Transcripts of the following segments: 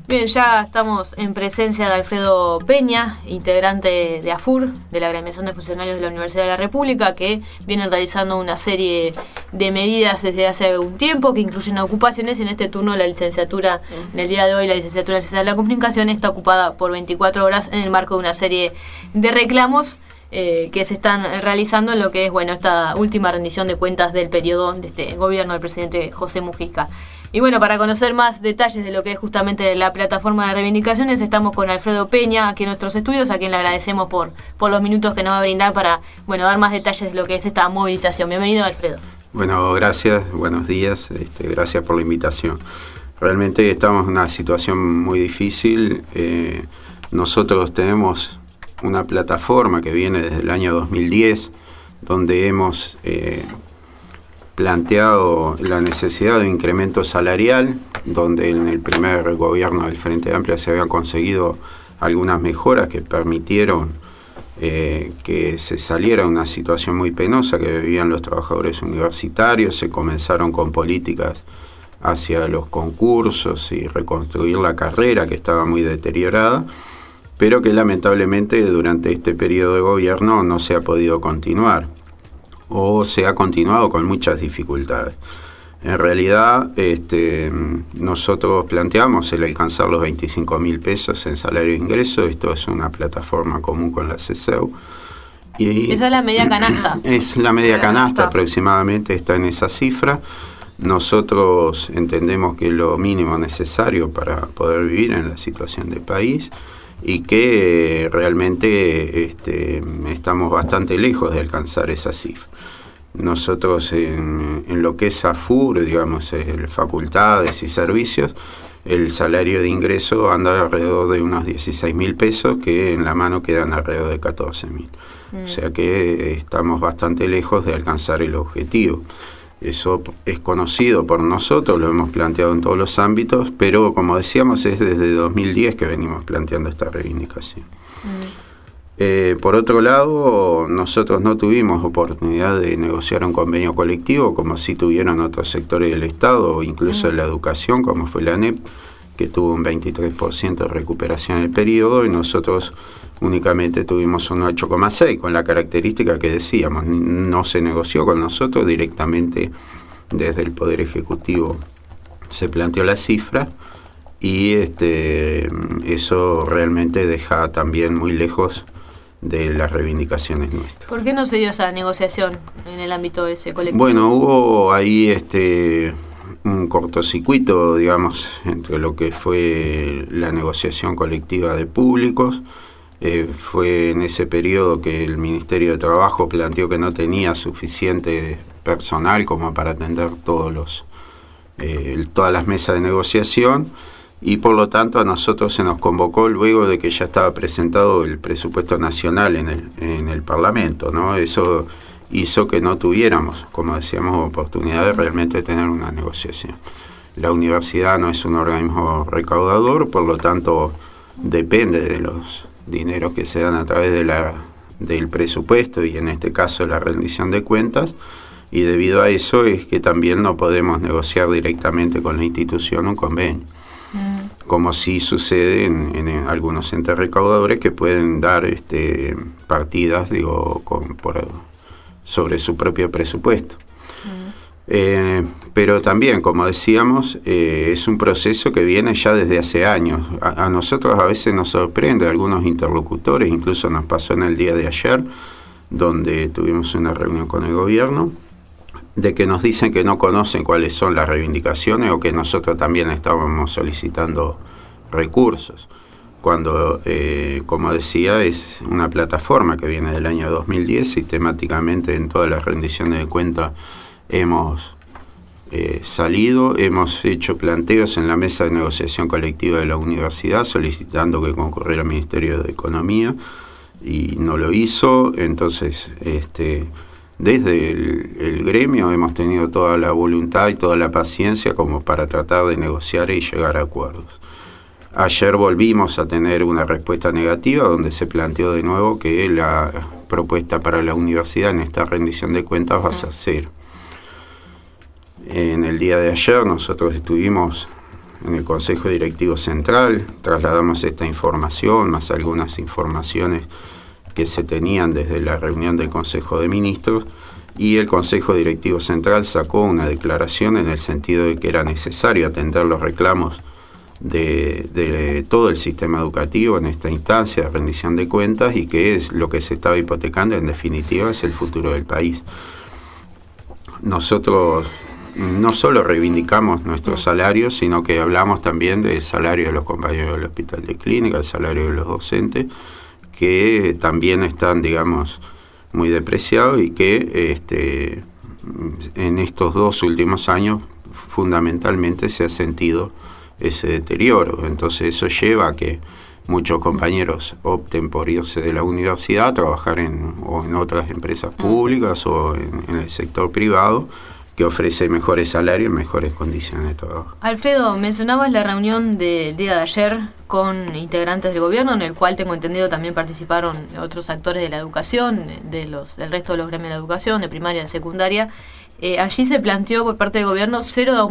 Bien, ya estamos en presencia de Alfredo Peña, integrante de AFUR, de la Agremiación de Funcionarios de la Universidad de la República, que vienen realizando una serie de medidas desde hace un tiempo que incluyen ocupaciones. En este turno la licenciatura, en el día de hoy, la licenciatura en Ciencias de la Comunicación está ocupada por 24 horas en el marco de una serie de reclamos que se están realizando en lo que es, bueno, esta última rendición de cuentas del periodo de este gobierno del presidente José Mujica. Y bueno, para conocer más detalles de lo que es justamente la plataforma de reivindicaciones, estamos con Alfredo Peña aquí en nuestros estudios, a quien le agradecemos por los minutos que nos va a brindar para, bueno, dar más detalles de lo que es esta movilización. Bienvenido, Alfredo. Bueno, gracias, buenos días, gracias por la invitación. Realmente estamos en una situación muy difícil. Nosotros tenemos una plataforma que viene desde el año 2010, donde hemos planteado la necesidad de un incremento salarial, donde en el primer gobierno del Frente Amplio se habían conseguido algunas mejoras que permitieron que se saliera de una situación muy penosa que vivían los trabajadores universitarios. Se comenzaron con políticas hacia los concursos y reconstruir la carrera, que estaba muy deteriorada, pero que lamentablemente durante este periodo de gobierno no se ha podido continuar, o se ha continuado con muchas dificultades. En realidad, nosotros planteamos el alcanzar los 25.000 pesos en salario de ingreso. Esto es una plataforma común con la CESEU. Y esa es la media canasta. Es la media canasta, aproximadamente está en esa cifra. Nosotros entendemos que es lo mínimo necesario para poder vivir en la situación del país, y que realmente estamos bastante lejos de alcanzar esa cifra. Nosotros en lo que es AFUR, digamos, facultades y servicios, el salario de ingreso anda alrededor de unos 16.000 pesos, que en la mano quedan alrededor de 14.000. O sea que estamos bastante lejos de alcanzar el objetivo. Eso es conocido por nosotros, lo hemos planteado en todos los ámbitos, pero como decíamos, es desde 2010 que venimos planteando esta reivindicación. Por otro lado, nosotros no tuvimos oportunidad de negociar un convenio colectivo, como sí tuvieron otros sectores del Estado, o incluso de la educación, como fue la ANEP, que tuvo un 23% de recuperación en el periodo, y nosotros únicamente tuvimos un 8,6, con la característica que decíamos, no se negoció con nosotros, directamente desde el Poder Ejecutivo se planteó la cifra, y eso realmente deja también muy lejos de las reivindicaciones nuestras. ¿Por qué no se dio esa negociación en el ámbito de ese colectivo? Bueno, hubo ahí un cortocircuito, digamos, entre lo que fue la negociación colectiva de públicos. Fue en ese periodo que el Ministerio de Trabajo planteó que no tenía suficiente personal como para atender todas las mesas de negociación, y por lo tanto a nosotros se nos convocó luego de que ya estaba presentado el presupuesto nacional en el Parlamento, ¿no? Eso hizo que no tuviéramos, como decíamos, oportunidad de realmente tener una negociación. La universidad no es un organismo recaudador, por lo tanto depende de los dineros que se dan a través del presupuesto, y en este caso la rendición de cuentas, y debido a eso es que también no podemos negociar directamente con la institución un convenio, como sí sucede en algunos entes recaudadores que pueden dar partidas, digo, sobre su propio presupuesto. Pero también, como decíamos, es un proceso que viene ya desde hace años. A nosotros a veces nos sorprende, algunos interlocutores, incluso nos pasó en el día de ayer, donde tuvimos una reunión con el gobierno, de que nos dicen que no conocen cuáles son las reivindicaciones, o que nosotros también estábamos solicitando recursos, cuando, como decía, es una plataforma que viene del año 2010. Sistemáticamente en todas las rendiciones de cuentas hemos salido, hemos hecho planteos en la mesa de negociación colectiva de la universidad solicitando que concurriera al Ministerio de Economía, y no lo hizo. Entonces, desde el gremio hemos tenido toda la voluntad y toda la paciencia como para tratar de negociar y llegar a acuerdos. Ayer volvimos a tener una respuesta negativa, donde se planteó de nuevo que la propuesta para la universidad en esta rendición de cuentas va a ser cero. En el día de ayer nosotros estuvimos en el Consejo Directivo Central, trasladamos esta información, más algunas informaciones que se tenían desde la reunión del Consejo de Ministros, y el Consejo Directivo Central sacó una declaración en el sentido de que era necesario atender los reclamos de todo el sistema educativo en esta instancia de rendición de cuentas, y que es lo que se estaba hipotecando en definitiva es el futuro del país. Nosotros no solo reivindicamos nuestros salarios, sino que hablamos también del salario de los compañeros del hospital de clínica, el salario de los docentes, que también están, digamos, muy depreciados, y que en estos 2 últimos años fundamentalmente se ha sentido ese deterioro. Entonces eso lleva a que muchos compañeros opten por irse de la universidad a trabajar en otras empresas públicas o en el sector privado, que ofrece mejores salarios y mejores condiciones de trabajo. Alfredo, mencionabas la reunión del día de ayer con integrantes del gobierno, en el cual tengo entendido también participaron otros actores de la educación, del resto de los gremios de la educación, de primaria, de secundaria. Allí se planteó por parte del gobierno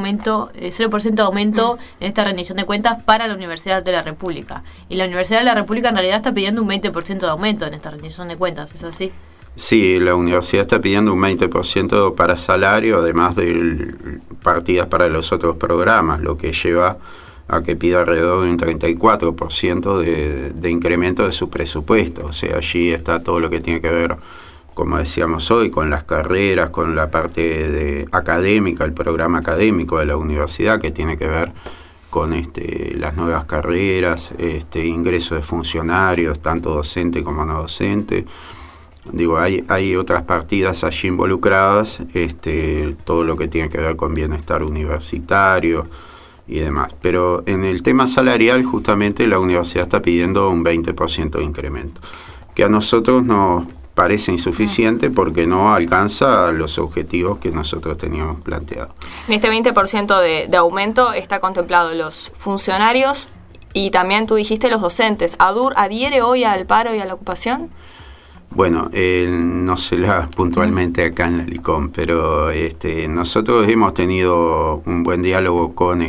0% de aumento en esta rendición de cuentas para la Universidad de la República. Y la Universidad de la República en realidad está pidiendo un 20% de aumento en esta rendición de cuentas, ¿es así? Sí, la universidad está pidiendo un 20% para salario, además de partidas para los otros programas, lo que lleva a que pida alrededor de un 34% de incremento de su presupuesto. O sea, allí está todo lo que tiene que ver, como decíamos hoy, con las carreras, con la parte académica, el programa académico de la universidad, que tiene que ver con las nuevas carreras, ingreso de funcionarios, tanto docente como no docente. Digo, hay otras partidas allí involucradas, todo lo que tiene que ver con bienestar universitario y demás. Pero en el tema salarial, justamente la universidad está pidiendo un 20% de incremento, que a nosotros nos parece insuficiente porque no alcanza los objetivos que nosotros teníamos planteados. En este 20% de aumento está contemplado los funcionarios y también tú dijiste los docentes. ¿ADUR adhiere hoy al paro y a la ocupación? Bueno, no se la puntualmente acá en la LICOM, pero nosotros hemos tenido un buen diálogo con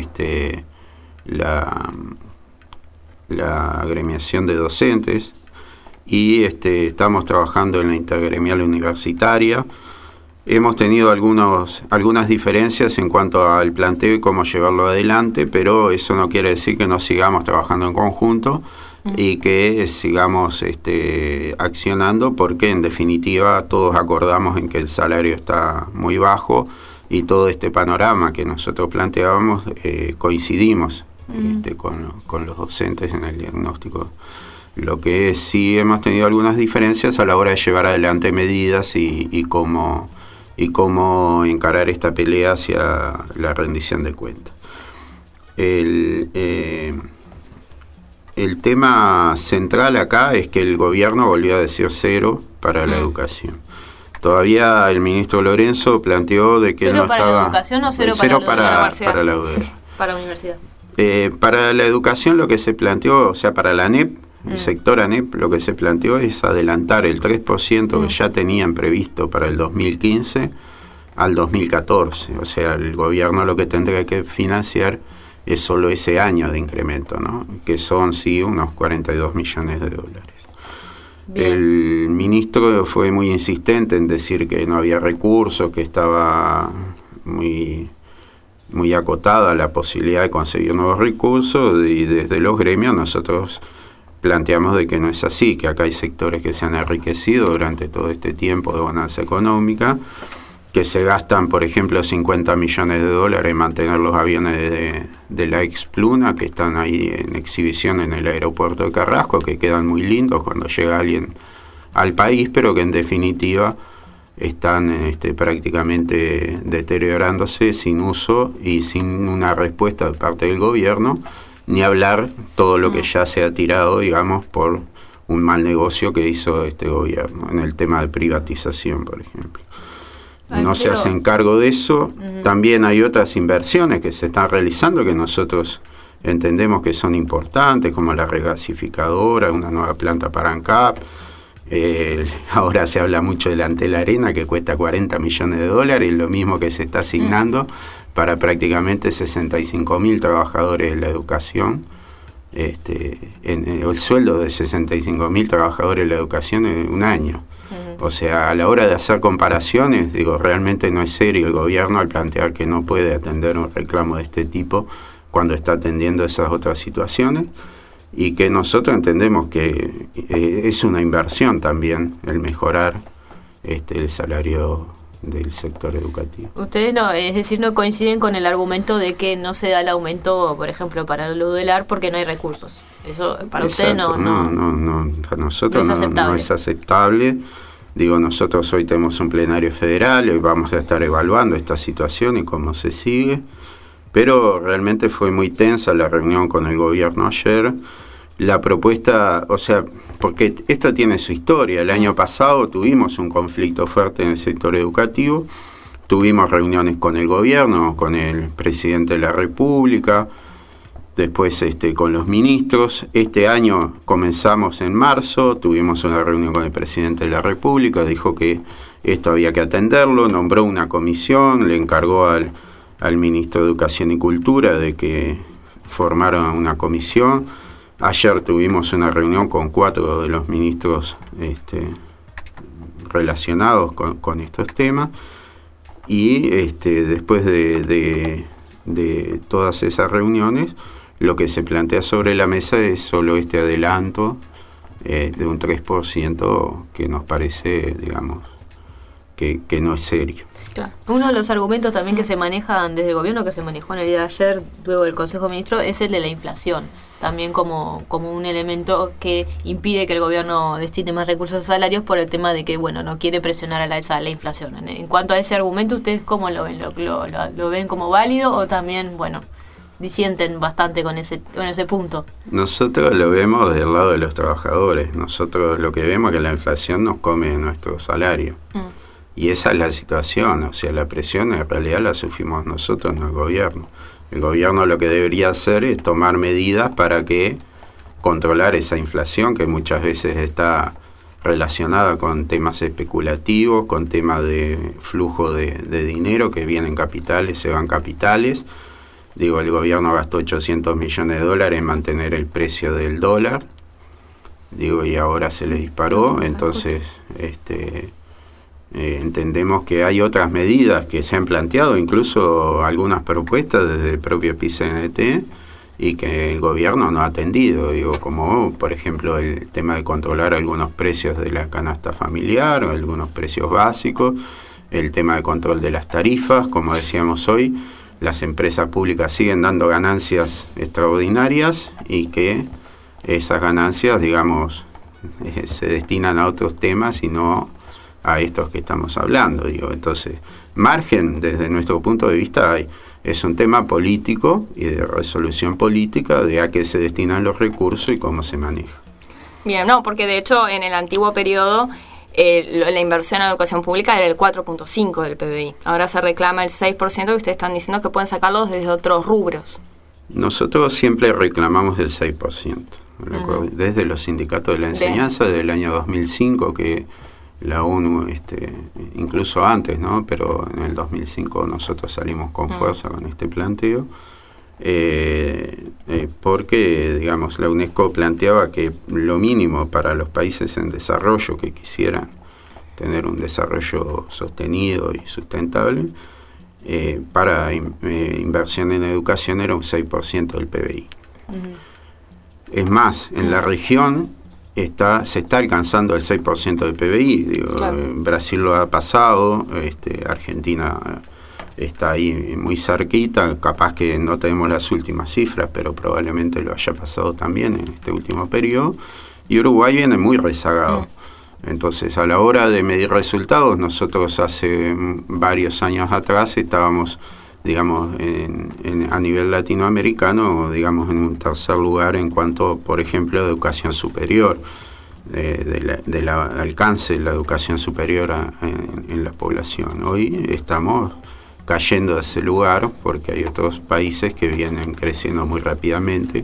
la agremiación de docentes, y estamos trabajando en la intergremial universitaria. Hemos tenido algunas diferencias en cuanto al planteo y cómo llevarlo adelante, pero eso no quiere decir que no sigamos trabajando en conjunto y que sigamos accionando, porque en definitiva todos acordamos en que el salario está muy bajo, y todo este panorama que nosotros planteábamos coincidimos con los docentes en el diagnóstico. Lo que sí hemos tenido algunas diferencias a la hora de llevar adelante medidas y cómo encarar esta pelea hacia la rendición de cuentas. El tema central acá es que el gobierno volvió a decir 0 para la educación. Todavía el ministro Lorenzo planteó de que ¿0 no para estaba... la educación o 0 para la universidad? Para la UDER. Para la universidad. Para la educación lo que se planteó, o sea, para la ANEP, el sector ANEP, lo que se planteó es adelantar el 3% que ya tenían previsto para el 2015 al 2014. O sea, el gobierno lo que tendría que financiar es solo ese año de incremento, ¿no? Que son, sí, unos 42 millones de dólares. Bien. El ministro fue muy insistente en decir que no había recursos, que estaba muy acotada la posibilidad de conseguir nuevos recursos, y desde los gremios nosotros planteamos de que no es así, que acá hay sectores que se han enriquecido durante todo este tiempo de bonanza económica, que se gastan, por ejemplo, 50 millones de dólares en mantener los aviones de la Expluna, que están ahí en exhibición en el aeropuerto de Carrasco, que quedan muy lindos cuando llega alguien al país, pero que en definitiva están prácticamente deteriorándose sin uso y sin una respuesta de parte del gobierno, ni hablar todo lo que ya se ha tirado, digamos, por un mal negocio que hizo este gobierno en el tema de privatización, por ejemplo. No se hacen cargo de eso. También hay otras inversiones que se están realizando que nosotros entendemos que son importantes, como la regasificadora, una nueva planta para ANCAP. Ahora se habla mucho de la Antel Arena, que cuesta 40 millones de dólares, lo mismo que se está asignando para prácticamente 65.000 trabajadores de la educación. El sueldo de 65.000 trabajadores de la educación en un año. O sea, a la hora de hacer comparaciones, digo, realmente no es serio el gobierno al plantear que no puede atender un reclamo de este tipo cuando está atendiendo esas otras situaciones, y que nosotros entendemos que es una inversión también el mejorar el salario del sector educativo. Ustedes no, es decir, no coinciden con el argumento de que no se da el aumento, por ejemplo, para el UDELAR porque no hay recursos. Eso para ustedes no, para nosotros no es aceptable. Digo, nosotros hoy tenemos un plenario federal, hoy vamos a estar evaluando esta situación y cómo se sigue, pero realmente fue muy tensa la reunión con el gobierno ayer. La propuesta, o sea, porque esto tiene su historia. El año pasado tuvimos un conflicto fuerte en el sector educativo, tuvimos reuniones con el gobierno, con el presidente de la República, después con los ministros. Este año comenzamos en marzo, tuvimos una reunión con el presidente de la República, dijo que esto había que atenderlo, nombró una comisión, le encargó al ministro de Educación y Cultura de que formara una comisión. Ayer tuvimos una reunión con 4 de los ministros relacionados con estos temas, y después de todas esas reuniones, lo que se plantea sobre la mesa es solo este adelanto de un 3% que nos parece, digamos, que no es serio. Claro. Uno de los argumentos también que se manejan desde el gobierno, que se manejó en el día de ayer, luego del Consejo de Ministros, es el de la inflación. También como un elemento que impide que el gobierno destine más recursos a salarios por el tema de que, bueno, no quiere presionar a la alza la inflación. En cuanto a ese argumento, ¿ustedes cómo lo ven? ¿Lo ven como válido o también, bueno, disienten bastante con ese punto? Nosotros lo vemos del lado de los trabajadores. Nosotros lo que vemos es que la inflación nos come nuestro salario. Y esa es la situación, o sea, la presión en realidad la sufrimos nosotros, no el gobierno. El gobierno lo que debería hacer es tomar medidas para que controlar esa inflación que muchas veces está relacionada con temas especulativos, con temas de flujo de dinero que vienen capitales, se van capitales. Digo, el gobierno gastó $800 millones en mantener el precio del dólar. Digo, y ahora se le disparó, entonces entendemos que hay otras medidas que se han planteado, incluso algunas propuestas desde el propio PICNT, y que el gobierno no ha atendido, digo, como por ejemplo el tema de controlar algunos precios de la canasta familiar o algunos precios básicos, el tema de control de las tarifas. Como decíamos hoy, las empresas públicas siguen dando ganancias extraordinarias y que esas ganancias, digamos, se destinan a otros temas y no a estos que estamos hablando, digo. Entonces, margen desde nuestro punto de vista es un tema político y de resolución política de a qué se destinan los recursos y cómo se maneja. Bien, no, porque de hecho en el antiguo periodo la inversión en educación pública era el 4.5% del PBI. Ahora se reclama el 6% y ustedes están diciendo que pueden sacarlos desde otros rubros. Nosotros siempre reclamamos el 6%. Desde los sindicatos de la enseñanza, desde el año 2005, que la ONU, incluso antes, ¿no? Pero en el 2005 nosotros salimos con fuerza con este planteo, porque, digamos, la UNESCO planteaba que lo mínimo para los países en desarrollo que quisieran tener un desarrollo sostenido y sustentable, para inversión en educación era un 6% del PBI. Es más, en la región se está alcanzando el 6% del PBI. Digo, claro. Brasil lo ha pasado, Argentina está ahí muy cerquita, capaz que no tenemos las últimas cifras, pero probablemente lo haya pasado también en este último periodo, y Uruguay viene muy rezagado. Entonces, a la hora de medir resultados, nosotros hace varios años atrás estábamos, digamos, a nivel latinoamericano, digamos, en un tercer lugar en cuanto, por ejemplo, a educación superior, del alcance de la educación superior en la población. Hoy estamos cayendo de ese lugar porque hay otros países que vienen creciendo muy rápidamente,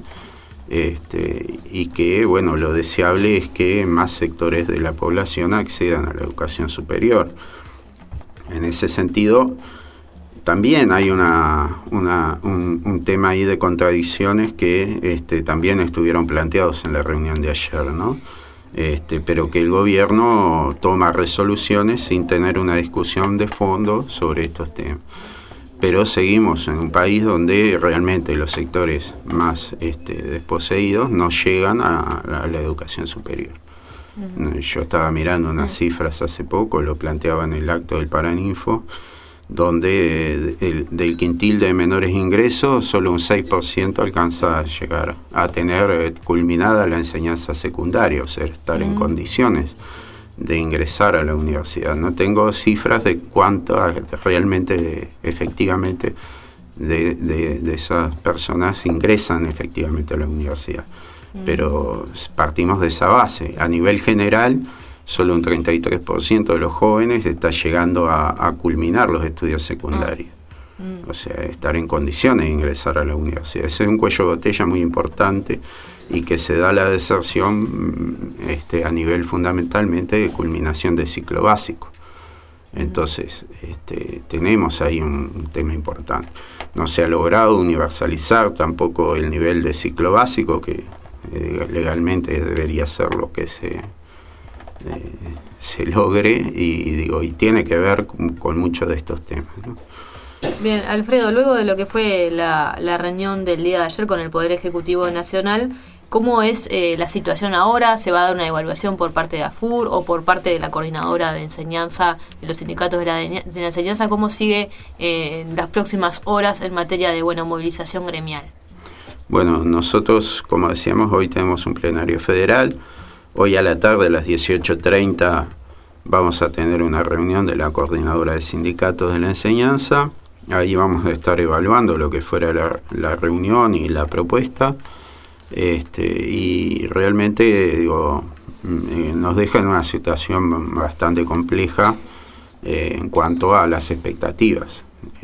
y que, bueno, lo deseable es que más sectores de la población accedan a la educación superior. En ese sentido, también hay un tema ahí de contradicciones que también estuvieron planteados en la reunión de ayer, ¿no? Pero que el gobierno toma resoluciones sin tener una discusión de fondo sobre estos temas. Pero seguimos en un país donde realmente los sectores más desposeídos no llegan a la educación superior. Yo estaba mirando unas cifras hace poco, lo planteaba en el acto del Paraninfo, donde del quintil de menores ingresos solo un 6% alcanza a llegar a tener culminada la enseñanza secundaria, o sea, estar en condiciones de ingresar a la universidad. No tengo cifras de cuánto realmente, efectivamente, de esas personas ingresan efectivamente a la universidad. Pero partimos de esa base. A nivel general, solo un 33% de los jóvenes está llegando a culminar los estudios secundarios. O sea, estar en condiciones de ingresar a la universidad. Ese es un cuello de botella muy importante y que se da la deserción a nivel fundamentalmente de culminación de ciclo básico. Entonces, tenemos ahí un tema importante. No se ha logrado universalizar tampoco el nivel de ciclo básico, que legalmente debería ser lo que se logre, y tiene que ver con muchos de estos temas, ¿no? Bien, Alfredo, luego de lo que fue la reunión del día de ayer con el Poder Ejecutivo Nacional, ¿cómo es la situación ahora? ¿Se va a dar una evaluación por parte de AFUR o por parte de la coordinadora de enseñanza, de los sindicatos de la enseñanza? ¿Cómo sigue en las próximas horas en materia de movilización gremial? Bueno, nosotros, como decíamos, hoy tenemos un plenario federal. Hoy a la tarde, a las 18:30, vamos a tener una reunión de la coordinadora de sindicatos de la enseñanza. Ahí vamos a estar evaluando lo que fuera la reunión y la propuesta. Y realmente, nos deja en una situación bastante compleja en cuanto a las expectativas.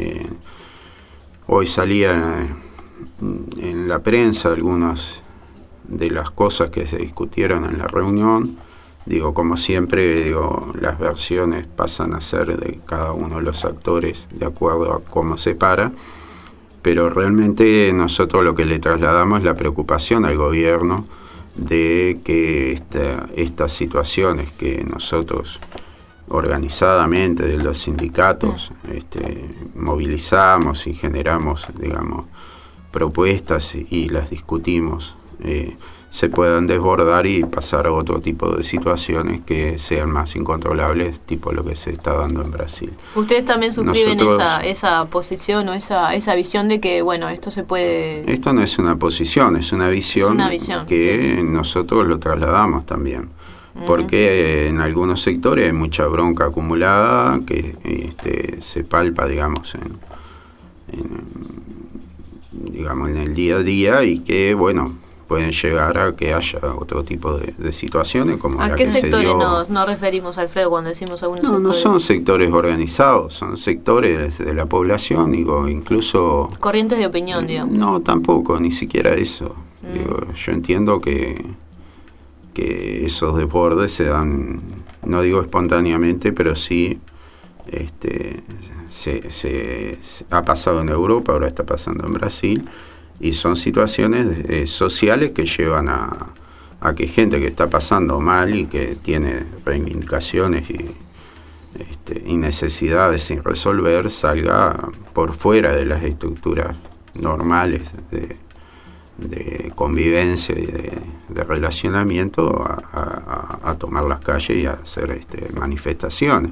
Hoy salía en la prensa algunas de las cosas que se discutieron en la reunión. Como siempre, las versiones pasan a ser de cada uno de los actores de acuerdo a cómo se para, pero realmente nosotros lo que le trasladamos es la preocupación al gobierno de que estas situaciones que nosotros organizadamente de los sindicatos movilizamos y generamos, propuestas y las discutimos, se puedan desbordar y pasar a otro tipo de situaciones que sean más incontrolables, tipo lo que se está dando en Brasil. ¿Ustedes también suscriben esa posición o esa visión de que, esto se puede...? Esto no es una posición, es una visión, que nosotros lo trasladamos también. Porque en algunos sectores hay mucha bronca acumulada que se palpa, en el día a día, y que, pueden llegar a que haya otro tipo de situaciones como la que se dio. ¿A qué sectores nos referimos, Alfredo, cuando decimos algunos sectores? No son sectores organizados, son sectores de la población, incluso... Corrientes de opinión, digamos. No, tampoco, ni siquiera eso. Yo entiendo que esos desbordes se dan, no digo espontáneamente, pero sí se ha pasado en Europa, ahora está pasando en Brasil, y son situaciones sociales que llevan a que gente que está pasando mal y que tiene reivindicaciones y necesidades sin resolver salga por fuera de las estructuras normales de convivencia y de relacionamiento a tomar las calles y a hacer manifestaciones.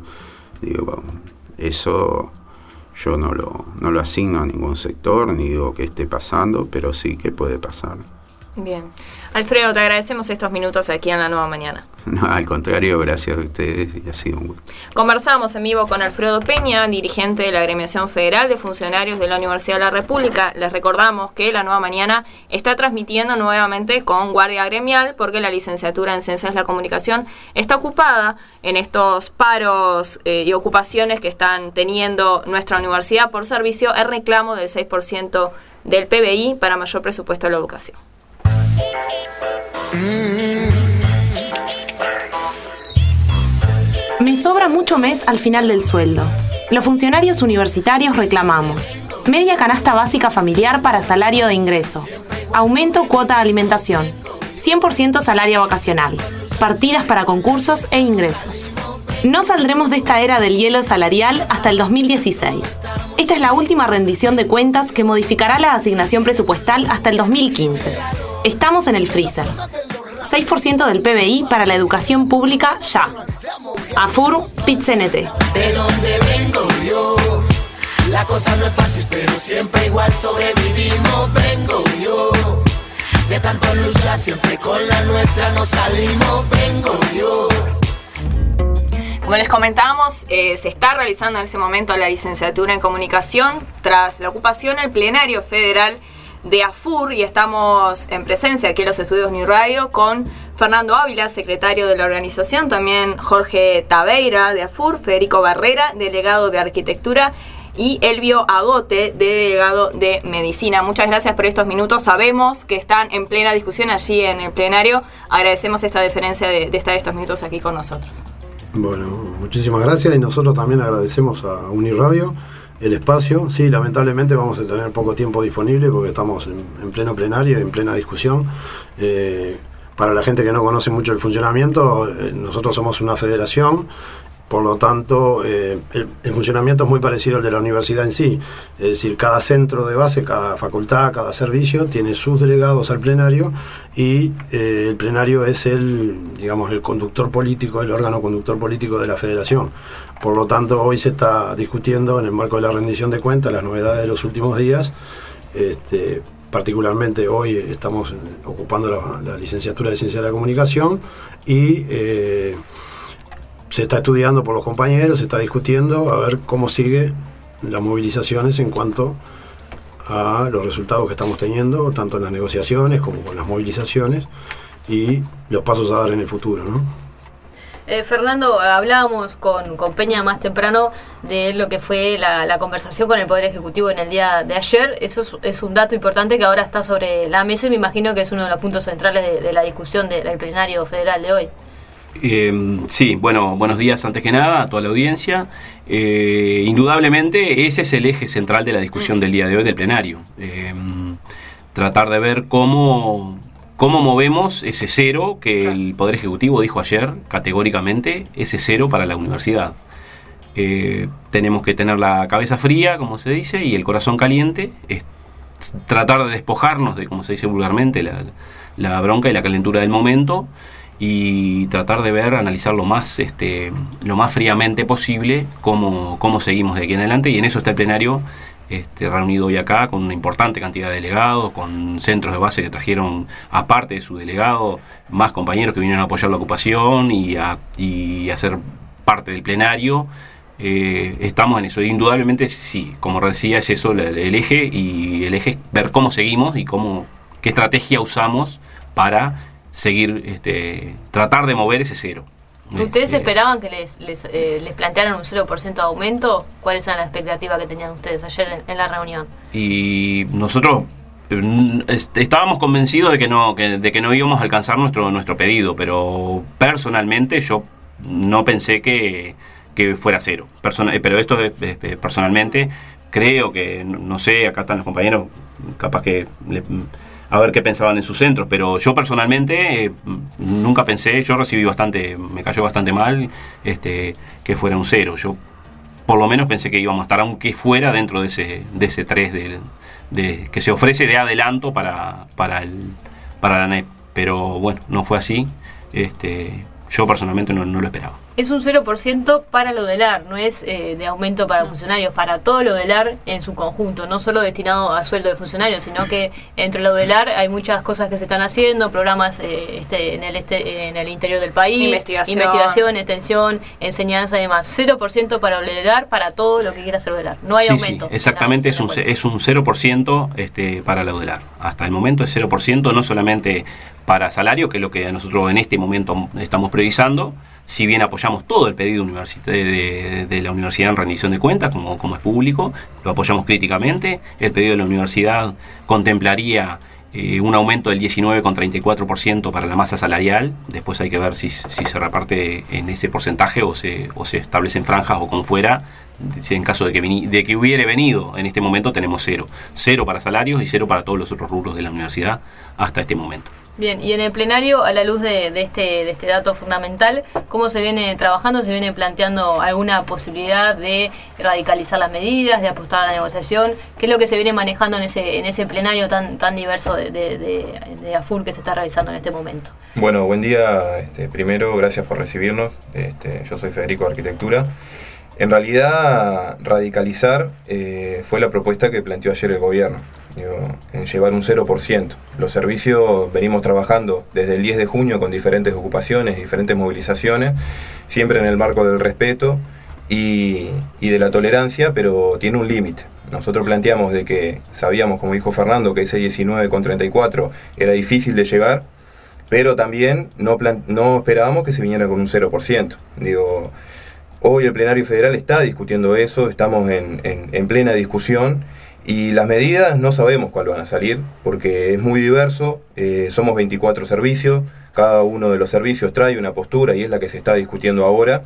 Eso yo no lo asigno a ningún sector, ni digo que esté pasando, pero sí que puede pasar. Bien. Alfredo, te agradecemos estos minutos aquí en La Nueva Mañana. No, al contrario, gracias a ustedes y ha sido un gusto. Conversamos en vivo con Alfredo Peña, dirigente de la Agremiación Federal de Funcionarios de la Universidad de la República. Les recordamos que La Nueva Mañana está transmitiendo nuevamente con guardia gremial porque la licenciatura en Ciencias de la Comunicación está ocupada en estos paros y ocupaciones que están teniendo nuestra universidad por servicio el reclamo del 6% del PBI para mayor presupuesto de la educación. Me sobra mucho mes al final del sueldo. Los funcionarios universitarios reclamamos media canasta básica familiar para salario de ingreso, aumento cuota de alimentación, 100% salario vacacional, partidas para concursos e ingresos. No saldremos de esta era del hielo salarial hasta el 2016. Esta es la última rendición de cuentas que modificará la asignación presupuestal hasta el 2015. Estamos en el freezer. 6% del PBI para la educación pública ya. AFUR, PIT-CNT. De donde vengo yo, la cosa no es fácil, pero siempre igual sobrevivimos. Vengo yo, de tanto luchar, siempre con la nuestra nos salimos. Vengo yo. Como les comentábamos, se está realizando en este momento la licenciatura en comunicación tras la ocupación del plenario federal de AFUR, y estamos en presencia aquí en los estudios New Radio con Fernando Ávila, secretario de la organización, también Jorge Tabeira de AFUR, Federico Barrera, delegado de Arquitectura, y Elvio Agote, delegado de Medicina. Muchas gracias por estos minutos. Sabemos que están en plena discusión allí en el plenario. Agradecemos esta deferencia de estar estos minutos aquí con nosotros. Bueno, muchísimas gracias, y nosotros también agradecemos a Uniradio el espacio. Sí, lamentablemente vamos a tener poco tiempo disponible porque estamos en pleno plenario, en plena discusión. Para la gente que no conoce mucho el funcionamiento, nosotros somos una federación, por lo tanto el funcionamiento es muy parecido al de la universidad en sí. Es decir, cada centro de base, cada facultad, cada servicio tiene sus delegados al plenario, y el plenario es el conductor político, el órgano conductor político de la federación. Por lo tanto, hoy se está discutiendo en el marco de la rendición de cuentas las novedades de los últimos días. Particularmente hoy estamos ocupando la licenciatura de Ciencia de la Comunicación, y se está estudiando por los compañeros, se está discutiendo a ver cómo sigue las movilizaciones en cuanto a los resultados que estamos teniendo, tanto en las negociaciones como con las movilizaciones, y los pasos a dar en el futuro, ¿no? Fernando, hablábamos con Peña más temprano de lo que fue la conversación con el Poder Ejecutivo en el día de ayer. Eso es un dato importante que ahora está sobre la mesa, y me imagino que es uno de los puntos centrales de la discusión del plenario federal de hoy. Sí, bueno, buenos días antes que nada a toda la audiencia. Indudablemente ese es el eje central de la discusión del día de hoy del plenario. Tratar de ver cómo movemos ese cero que el Poder Ejecutivo dijo ayer categóricamente, ese cero para la universidad. Tenemos que tener la cabeza fría, como se dice, y el corazón caliente. Es tratar de despojarnos de, como se dice vulgarmente, la bronca y la calentura del momento, y tratar de analizar lo más fríamente posible cómo seguimos de aquí en adelante, y en eso está el plenario reunido hoy acá con una importante cantidad de delegados, con centros de base que trajeron, aparte de su delegado, más compañeros que vinieron a apoyar la ocupación y a ser parte del plenario. Estamos en eso. Indudablemente, sí, como decía, es eso el eje, y el eje es ver cómo seguimos y qué estrategia usamos para seguir, tratar de mover ese cero. ¿Ustedes esperaban que les plantearan un 0% de aumento? ¿Cuáles eran las expectativas que tenían ustedes ayer en la reunión? Y nosotros estábamos convencidos de que no íbamos a alcanzar nuestro pedido, pero personalmente yo no pensé que fuera cero. Pero esto es personalmente, creo que, no sé, acá están los compañeros, capaz que a ver qué pensaban en sus centros, pero yo personalmente nunca pensé, yo recibí me cayó bastante mal que fuera un cero. Yo por lo menos pensé que íbamos a estar, aunque fuera dentro de ese 3 que se ofrece de adelanto para la NEP, pero bueno, no fue así. Yo personalmente no lo esperaba. Es un 0% para lo del AR, no es de aumento para funcionarios, para todo lo del AR en su conjunto, no solo destinado a sueldo de funcionarios, sino que entre lo del AR hay muchas cosas que se están haciendo, programas en el interior del país, investigación, extensión, enseñanza y demás. 0% para lo del AR, para todo lo que quiera hacer lo del AR. No hay aumento. Sí, exactamente, es un 0% para lo del AR. Hasta el momento es 0%, no solamente para salario, que es lo que nosotros en este momento estamos priorizando, si bien apoyamos todo el pedido de la universidad en rendición de cuentas, como es público, lo apoyamos críticamente. El pedido de la universidad contemplaría un aumento del 19,34% para la masa salarial. Después hay que ver si se reparte en ese porcentaje o se establecen franjas o como fuera. Si en caso de que hubiera venido, en este momento tenemos cero para salarios y cero para todos los otros rubros de la universidad hasta este momento. Bien, y en el plenario, a la luz de este dato fundamental, ¿cómo se viene trabajando? ¿Se viene planteando alguna posibilidad de radicalizar las medidas, de apostar a la negociación? ¿Qué es lo que se viene manejando en ese plenario tan diverso de AFUR que se está realizando en este momento? Bueno, buen día. Primero, gracias por recibirnos. Yo soy Federico de Arquitectura. En realidad, radicalizar fue la propuesta que planteó ayer el gobierno, en llevar un 0%. Los servicios venimos trabajando desde el 10 de junio con diferentes ocupaciones, diferentes movilizaciones, siempre en el marco del respeto y de la tolerancia, pero tiene un límite. Nosotros planteamos de que sabíamos, como dijo Fernando, que ese 19,34 era difícil de llegar, pero también no esperábamos que se viniera con un 0%. Hoy el plenario federal está discutiendo eso, estamos en plena discusión y las medidas no sabemos cuál van a salir porque es muy diverso, somos 24 servicios, cada uno de los servicios trae una postura y es la que se está discutiendo ahora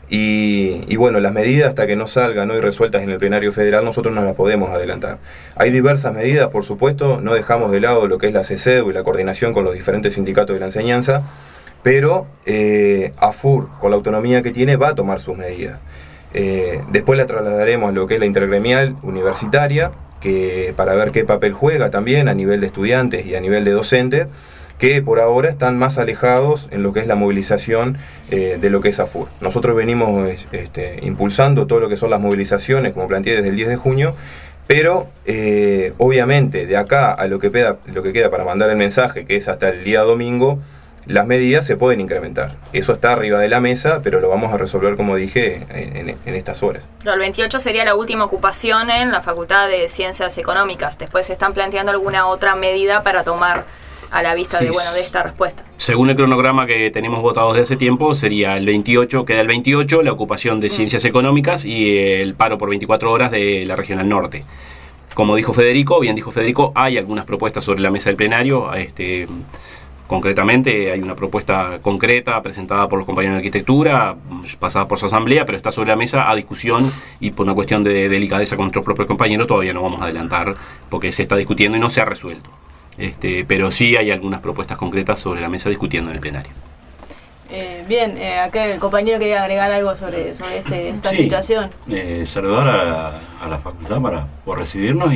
y bueno, las medidas hasta que no salgan hoy resueltas en el plenario federal nosotros no las podemos adelantar. Hay diversas medidas, por supuesto, no dejamos de lado lo que es la CECEDU y la coordinación con los diferentes sindicatos de la enseñanza, pero AFUR, con la autonomía que tiene, va a tomar sus medidas. Después la trasladaremos a lo que es la intergremial universitaria, para ver qué papel juega también a nivel de estudiantes y a nivel de docentes, que por ahora están más alejados en lo que es la movilización de lo que es AFUR. Nosotros venimos impulsando todo lo que son las movilizaciones, como planteé desde el 10 de junio, pero obviamente de acá a lo que queda para mandar el mensaje, que es hasta el día domingo, las medidas se pueden incrementar. Eso está arriba de la mesa, pero lo vamos a resolver, como dije, en estas horas. El 28 sería la última ocupación en la Facultad de Ciencias Económicas. Después se están planteando alguna otra medida para tomar a la vista de esta respuesta. Según el cronograma que tenemos votado desde hace tiempo, sería el 28, queda el 28, la ocupación de Ciencias Económicas y el paro por 24 horas de la Regional Norte. Como dijo Federico, hay algunas propuestas sobre la mesa del plenario. Concretamente, hay una propuesta concreta presentada por los compañeros de arquitectura, pasada por su asamblea, pero está sobre la mesa a discusión y por una cuestión de delicadeza con nuestros propios compañeros todavía no vamos a adelantar porque se está discutiendo y no se ha resuelto. Pero sí hay algunas propuestas concretas sobre la mesa discutiendo en el plenario. Bien, acá el compañero quería agregar algo sobre esta situación. Saludar a la facultad por recibirnos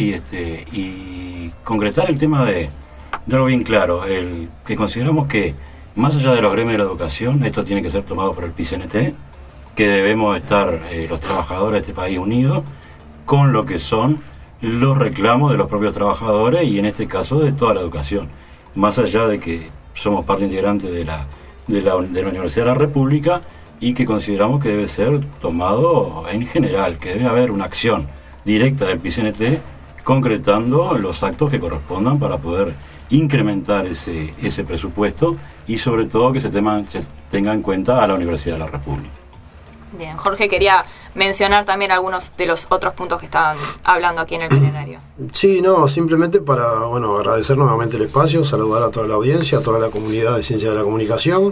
y concretar el tema de algo bien claro, que consideramos que más allá de los gremios de la educación, esto tiene que ser tomado por el PCNT, que debemos estar los trabajadores de este país unidos con lo que son los reclamos de los propios trabajadores y en este caso de toda la educación, más allá de que somos parte integrante de la Universidad de la República y que consideramos que debe ser tomado en general, que debe haber una acción directa del PCNT concretando los actos que correspondan para poder incrementar ese presupuesto y sobre todo que se tenga en cuenta a la Universidad de la República. Bien, Jorge quería mencionar también algunos de los otros puntos que estaban hablando aquí en el plenario. Sí, simplemente para agradecer nuevamente el espacio, saludar a toda la audiencia, a toda la comunidad de Ciencias de la Comunicación.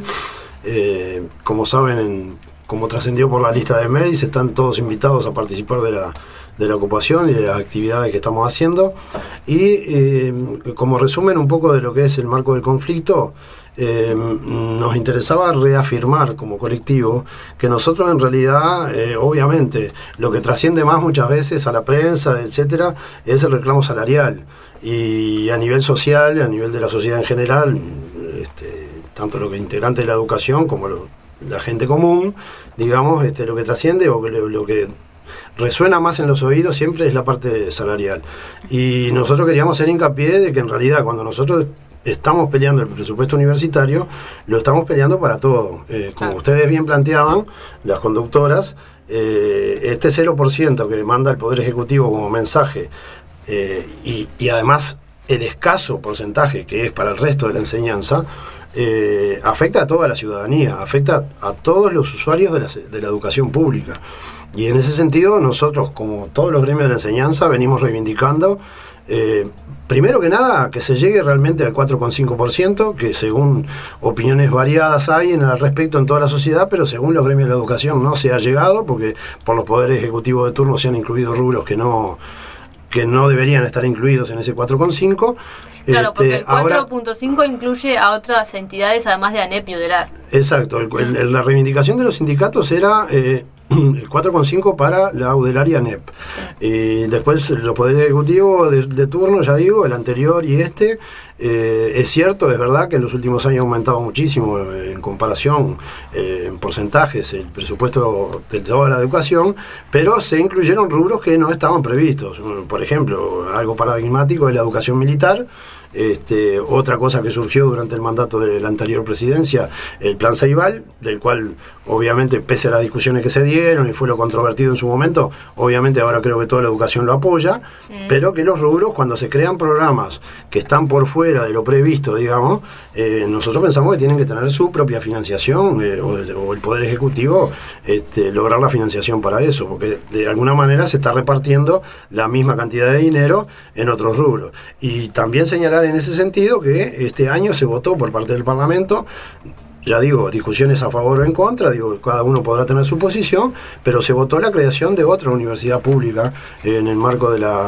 Como saben, como trascendió por la lista de MEDIS, están todos invitados a participar de la ocupación y de las actividades que estamos haciendo. Y como resumen un poco de lo que es el marco del conflicto, nos interesaba reafirmar como colectivo que nosotros en realidad, obviamente, lo que trasciende más muchas veces a la prensa, etcétera, es el reclamo salarial. Y a nivel social, a nivel de la sociedad en general, tanto los integrantes de la educación como la gente común, digamos, lo que trasciende o lo que resuena más en los oídos siempre es la parte salarial. Y nosotros queríamos hacer hincapié de que en realidad cuando nosotros estamos peleando el presupuesto universitario, lo estamos peleando para todo. Como ustedes bien planteaban, las conductoras, este 0% que manda el Poder Ejecutivo como mensaje y además el escaso porcentaje que es para el resto de la enseñanza, afecta a toda la ciudadanía, afecta a todos los usuarios de la educación pública. Y en ese sentido nosotros, como todos los gremios de la enseñanza, venimos reivindicando Primero que nada, que se llegue realmente al 4,5%, que según opiniones variadas hay al respecto en toda la sociedad, pero según los gremios de la educación no se ha llegado, porque por los poderes ejecutivos de turno se han incluido rubros que no deberían estar incluidos en ese 4,5%. Claro, porque el 4.5 incluye a otras entidades además de ANEP y UDELAR. Exacto, la reivindicación de los sindicatos era el 4,5 para la UDELAR y ANEP. Después los poderes ejecutivos de turno, ya digo, el anterior y es cierto, es verdad que en los últimos años ha aumentado muchísimo en comparación, en porcentajes, el presupuesto de toda la educación, pero se incluyeron rubros que no estaban previstos. Por ejemplo, algo paradigmático es la educación militar. Otra cosa que surgió durante el mandato de la anterior presidencia, el plan Ceibal, del cual obviamente pese a las discusiones que se dieron y fue lo controvertido en su momento, obviamente ahora creo que toda la educación lo apoya, pero que los rubros, cuando se crean programas que están por fuera de lo previsto, digamos, nosotros pensamos que tienen que tener su propia financiación, o el Poder Ejecutivo lograr la financiación para eso, porque de alguna manera se está repartiendo la misma cantidad de dinero en otros rubros. Y también señalar en ese sentido que este año se votó por parte del Parlamento, ya digo, discusiones a favor o en contra, digo, cada uno podrá tener su posición, pero se votó la creación de otra universidad pública en el marco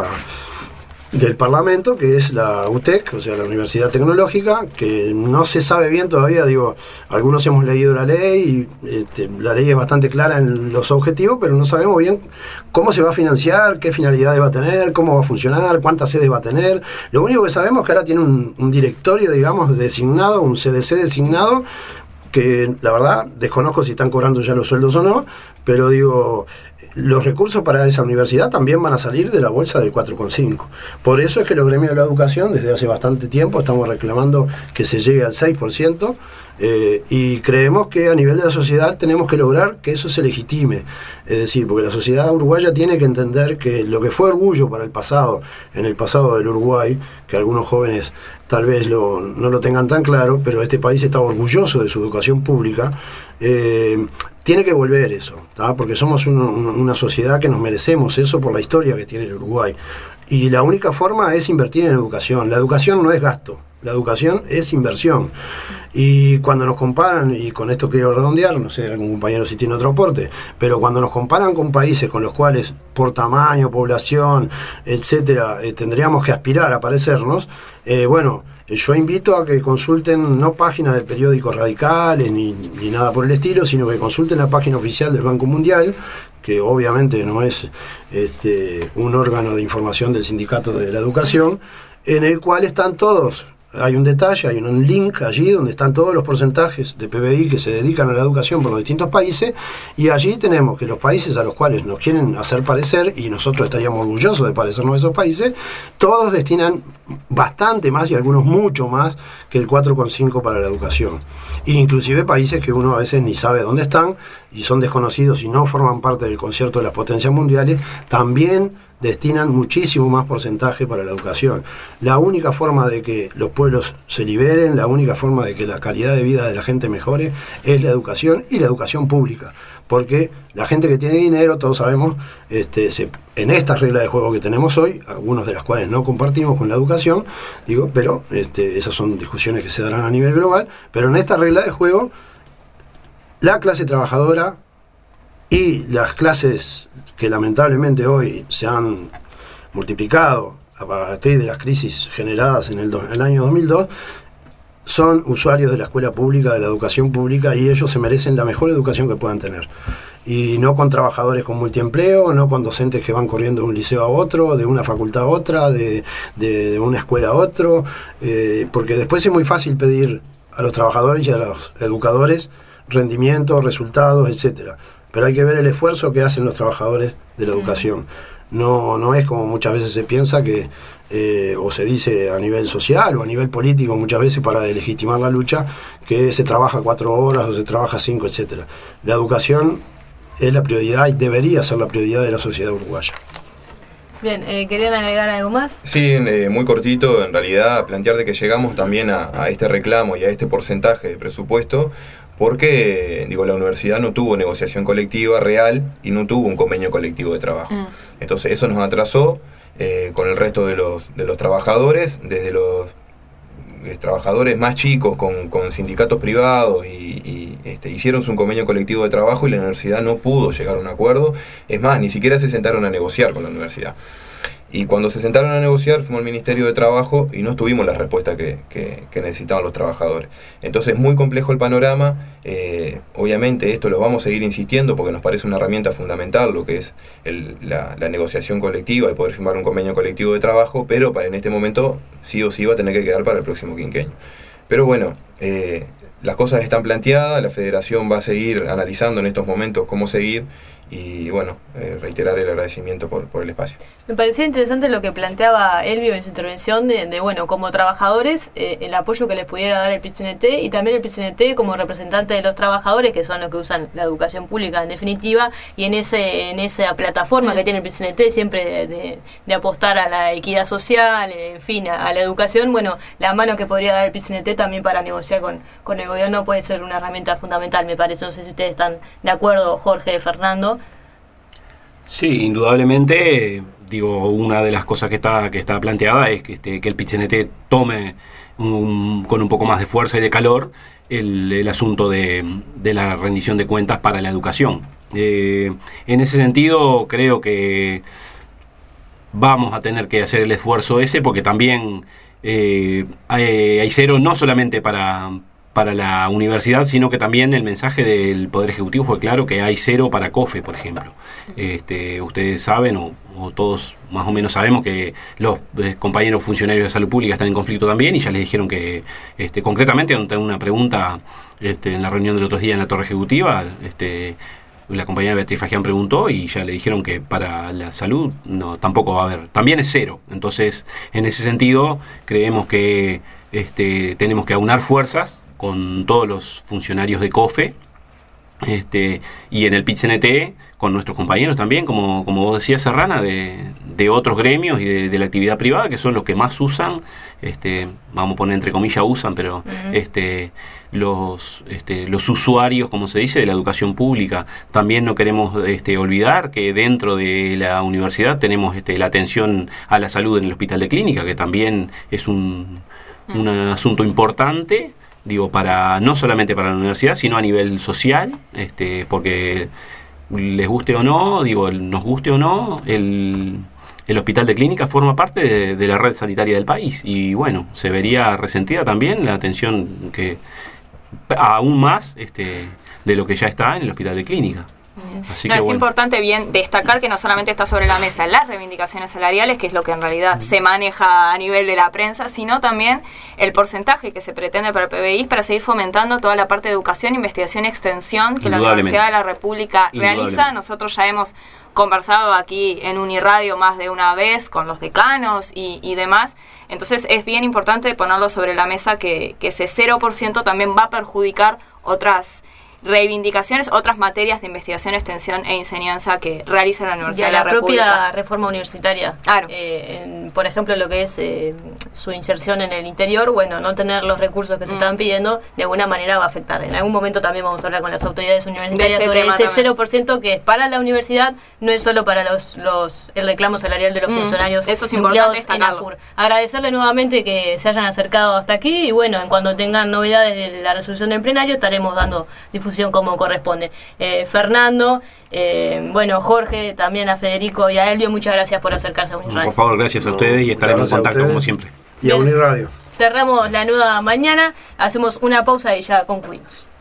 del Parlamento, que es la UTEC, o sea, la Universidad Tecnológica, que no se sabe bien todavía, digo, algunos hemos leído la ley, y la ley es bastante clara en los objetivos, pero no sabemos bien cómo se va a financiar, qué finalidades va a tener, cómo va a funcionar, cuántas sedes va a tener. Lo único que sabemos es que ahora tiene un directorio, digamos, designado, un CDC designado, que la verdad desconozco si están cobrando ya los sueldos o no, pero digo, los recursos para esa universidad también van a salir de la bolsa del 4,5. Por eso es que los gremios de la educación desde hace bastante tiempo estamos reclamando que se llegue al 6%, y creemos que a nivel de la sociedad tenemos que lograr que eso se legitime. Es decir, porque la sociedad uruguaya tiene que entender que lo que fue orgullo para el pasado, en el pasado del Uruguay, que algunos jóvenes tal vez no lo tengan tan claro, pero este país está orgulloso de su educación pública, tiene que volver eso, ¿tá? Porque somos una sociedad que nos merecemos eso por la historia que tiene el Uruguay. Y la única forma es invertir en educación. La educación no es gasto, la educación es inversión. Y cuando nos comparan, y con esto quiero redondear, no sé, algún compañero si tiene otro aporte, pero cuando nos comparan con países con los cuales por tamaño, población, etcétera, tendríamos que aspirar a parecernos, yo invito a que consulten no páginas de periódicos radicales ni nada por el estilo, sino que consulten la página oficial del Banco Mundial, que obviamente no es un órgano de información del Sindicato de la Educación, en el cual están todos. Hay un detalle, hay un link allí donde están todos los porcentajes de PBI que se dedican a la educación por los distintos países, y allí tenemos que los países a los cuales nos quieren hacer parecer, y nosotros estaríamos orgullosos de parecernos a esos países, todos destinan bastante más y algunos mucho más que el 4,5 para la educación. E inclusive países que uno a veces ni sabe dónde están y son desconocidos y no forman parte del concierto de las potencias mundiales, también destinan muchísimo más porcentaje para la educación. La única forma de que los pueblos se liberen, la única forma de que la calidad de vida de la gente mejore es la educación, y la educación pública. Porque la gente que tiene dinero, todos sabemos, en estas reglas de juego que tenemos hoy, algunas de las cuales no compartimos con la educación, digo, pero esas son discusiones que se darán a nivel global, pero en esta regla de juego, la clase trabajadora y las clases que lamentablemente hoy se han multiplicado a partir de las crisis generadas en el año 2002, son usuarios de la escuela pública, de la educación pública, y ellos se merecen la mejor educación que puedan tener. Y no con trabajadores con multiempleo, no con docentes que van corriendo de un liceo a otro, de una facultad a otra, de una escuela a otro, porque después es muy fácil pedir a los trabajadores y a los educadores rendimientos, resultados, etcétera. Pero hay que ver el esfuerzo que hacen los trabajadores de la educación. No es como muchas veces se piensa que, o se dice a nivel social o a nivel político muchas veces para legitimar la lucha, que se trabaja 4 horas o se trabaja 5, etcétera. La educación es la prioridad y debería ser la prioridad de la sociedad uruguaya. Bien, ¿querían agregar algo más? Sí, muy cortito, en realidad plantear de que llegamos también a este reclamo y a este porcentaje de presupuesto porque, la universidad no tuvo negociación colectiva real y no tuvo un convenio colectivo de trabajo. Entonces eso nos atrasó con el resto de los trabajadores, desde los trabajadores más chicos con sindicatos privados y hicieron un convenio colectivo de trabajo y la universidad no pudo llegar a un acuerdo. Es más, ni siquiera se sentaron a negociar con la universidad. Y cuando se sentaron a negociar, fuimos al Ministerio de Trabajo y no tuvimos la respuesta que necesitaban los trabajadores. Entonces, muy complejo el panorama. Obviamente, esto lo vamos a seguir insistiendo porque nos parece una herramienta fundamental, lo que es la negociación colectiva y poder firmar un convenio colectivo de trabajo, pero en este momento sí o sí va a tener que quedar para el próximo quinquenio. Pero bueno, las cosas están planteadas, la Federación va a seguir analizando en estos momentos cómo seguir. Y bueno, reiterar el agradecimiento por el espacio. Me parecía interesante lo que planteaba Elvio en su intervención de bueno, como trabajadores, el apoyo que les pudiera dar el PIT-CNT y también el PIT-CNT como representante de los trabajadores, que son los que usan la educación pública en definitiva, y en esa plataforma que tiene el PIT-CNT siempre de apostar a la equidad social, en fin, a la educación. Bueno, la mano que podría dar el PIT-CNT también para negociar con el gobierno puede ser una herramienta fundamental, me parece. No sé si ustedes están de acuerdo, Jorge, Fernando. Sí, indudablemente, digo, una de las cosas que está planteada es que el PIT-CNT tome con un poco más de fuerza y de calor el asunto de la rendición de cuentas para la educación. En ese sentido, creo que vamos a tener que hacer el esfuerzo ese, porque también hay cero no solamente para la universidad, sino que también el mensaje del Poder Ejecutivo fue claro que hay cero para COFE, por ejemplo. Ustedes saben, o todos más o menos sabemos, que los compañeros funcionarios de salud pública están en conflicto también, y ya les dijeron que, concretamente, ante una pregunta en la reunión del otro día en la Torre Ejecutiva, la compañera Beatriz Fagián preguntó y ya le dijeron que para la salud tampoco va a haber, también es cero. Entonces, en ese sentido, creemos que tenemos que aunar fuerzas con todos los funcionarios de COFE, y en el PIT-CNT con nuestros compañeros también, como vos decías, Serrana, de otros gremios y de la actividad privada, que son los que más usan, vamos a poner entre comillas usan, pero los usuarios, como se dice, de la educación pública. También no queremos olvidar que dentro de la universidad tenemos la atención a la salud en el hospital de clínica, que también es un asunto importante, digo, no solamente para la universidad, sino a nivel social, porque les guste o no, digo, nos guste o no, el hospital de clínica forma parte de la red sanitaria del país, y bueno, se vería resentida también la atención que aún más de lo que ya está en el hospital de clínica. Así que, es importante bien destacar que no solamente está sobre la mesa las reivindicaciones salariales, que es lo que en realidad se maneja a nivel de la prensa, sino también el porcentaje que se pretende para el PBI para seguir fomentando toda la parte de educación, investigación y extensión que la Universidad de la República realiza. Nosotros ya hemos conversado aquí en Uniradio más de una vez con los decanos y demás. Entonces es bien importante ponerlo sobre la mesa que ese 0% también va a perjudicar otras reivindicaciones, otras materias de investigación, extensión e enseñanza que realiza la Universidad de la República. La propia reforma universitaria. Claro. Por ejemplo, lo que es su inserción en el interior, bueno, no tener los recursos que se están pidiendo, de alguna manera va a afectar. En algún momento también vamos a hablar con las autoridades universitarias sobre ese 0% que es para la universidad, no es solo para el reclamo salarial de los funcionarios. Eso es importante en AFUR. Agradecerle nuevamente que se hayan acercado hasta aquí y bueno, en cuando tengan novedades de la resolución del plenario estaremos dando difusión como corresponde. Fernando, bueno, Jorge, también a Federico y a Elvio, muchas gracias por acercarse a Uniradio. Por favor, gracias a ustedes y estaremos en contacto como siempre. Y a Uniradio. Cerramos la nueva mañana, hacemos una pausa y ya concluimos.